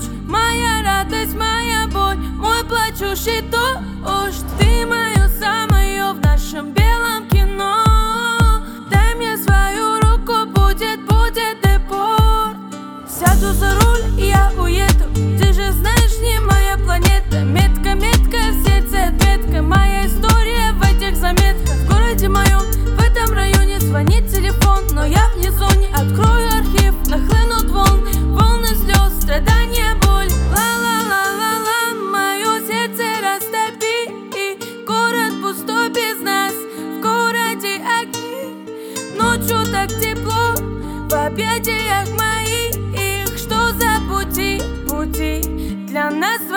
ночь, моя радость, моя боль, мой плачущий дождь. Ты мое самое в нашем белом кино. Дай мне свою руку, будет депорт. Сяду за руль, и я уеду. Ты же знаешь, не моя планета. Метка, метка, в сердце отметка. Моя история в этих заметках. В городе моем, в этом районе звонит телефон, но я вне зоны. Открою архив, нахлынут волны слез, страдания, боль. Ла-ла-ла-ла-ла, мое сердце растопи. И город пустой без нас, в городе огни. Ночью так тепло, в объятиях моих. Что за пути для нас?